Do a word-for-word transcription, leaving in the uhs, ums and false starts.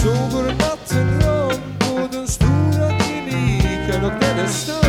Så går natten runt på den stora kliniken och den är snö.